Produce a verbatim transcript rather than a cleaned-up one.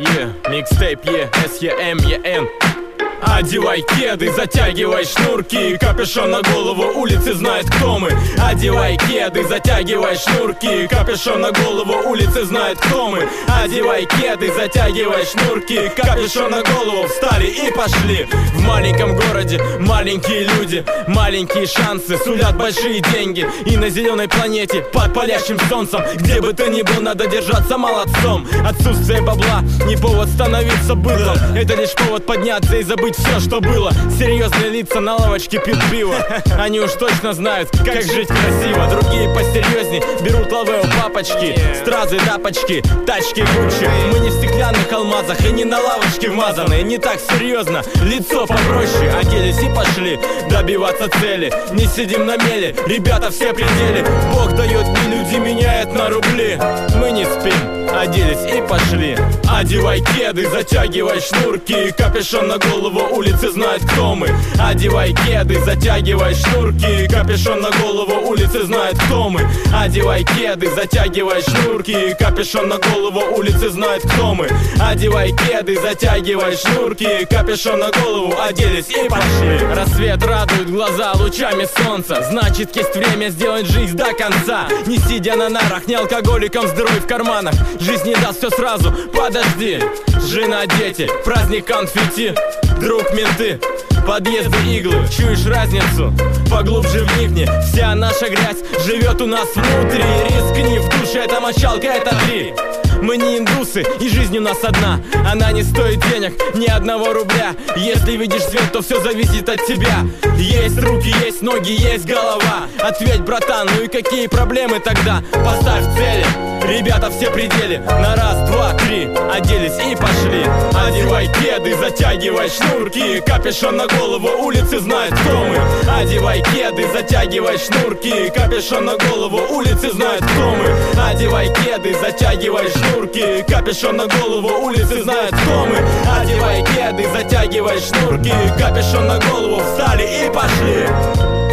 Yeah, микстейп, yeah, эс е эм е эн. Одевай кеды, затягивай шнурки, капюшон на голову, улицы знают, кто мы. Одевай кеды, затягивай шнурки, капюшон на голову, улицы знают, кто мы. Одевай кеды, затягивай шнурки, капюшон на голову, встали и пошли. В маленьком городе маленькие люди, маленькие шансы сулят большие деньги. И на зеленой планете под палящим солнцем, где бы ты ни был, надо держаться молодцом. Отсутствие бабла не повод становиться быдлом, это лишь повод подняться и забыть все, что было. Серьезные лица на лавочке пьют пиво, они уж точно знают, как жить красиво. Другие посерьезней берут лавы у папочки, стразы, тапочки, тачки Гуччи. Мы не в стеклянных алмазах и не на лавочке вмазаны. Не так серьезно, лицо попроще. Оделись и пошли добиваться цели. Не сидим на мели, ребята все пределе. Бог дает, не люди меняют на рубли. Мы не спим, оделись и пошли. Одевай кеды, затягивай шнурки, капюшон на голову, улицы знают, кто мы. Одевай кеды, затягивай шнурки, капюшон на голову, улицы знают, кто мы. Одевай кеды, затягивай шнурки, капюшон на голову, улицы знают, кто мы. Одевай кеды, затягивай шнурки, капюшон на голову, оделись и пошли. Рассвет радует глаза лучами солнца, значит, есть время сделать жизнь до конца. Не сидя на нарах, не алкоголиком с дырой в карманах. Жизнь не даст все сразу, подожди. Жена, дети, праздник конфетти, друг, менты, подъезды, иглы. Чуешь разницу? Поглубже вникни. Вся наша грязь живет у нас внутри. Рискни, в душе эта мочалка, это три. Мы не индусы, и жизнь у нас одна. Она не стоит денег, ни одного рубля. Если видишь свет, то все зависит от тебя. Есть руки, есть ноги, есть голова. Ответь, братан, ну и какие проблемы тогда? Поставь цели, ребята все пределе. На раз, два, три, оделись и пошли. Одевай кеды, затягивай шнурки, капюшон на голову, улицы знают, кто мы. Одевай кеды, затягивай шнурки, капюшон на голову, улицы знают, кто мы. Одевай кеды, затягивай шнурки, капюшон на голову, улицы знают, кто мы. Одевай кеды, затягивай шнурки, капюшон на голову, встали и пошли.